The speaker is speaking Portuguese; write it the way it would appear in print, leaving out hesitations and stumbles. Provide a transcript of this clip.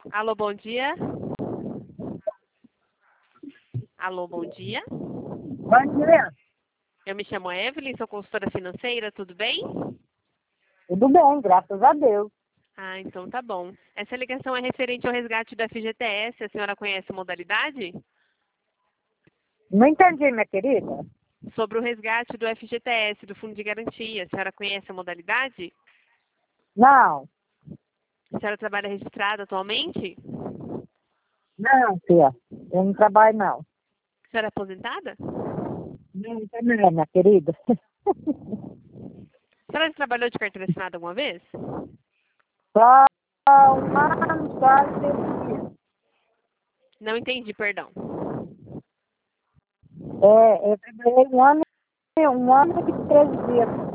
Alô, bom dia. Alô, bom dia. Bom dia. Eu me chamo Evelyn, sou consultora financeira, tudo bem? Tudo bem, graças a Deus. Ah, então tá bom. Essa ligação é referente ao resgate do FGTS. A senhora conhece a modalidade? Não entendi, minha querida. Sobre o resgate do FGTS, do Fundo de Garantia. A senhora conhece a modalidade? Não, A senhora trabalha registrada atualmente? não, filha. Eu não trabalho, não. A senhora é aposentada? Não, também, minha querida. A senhora já trabalhou de carteira assinada alguma vez? Só um ano, quase 3 dias. Não entendi, perdão. Eu trabalhei um ano e 13 dias.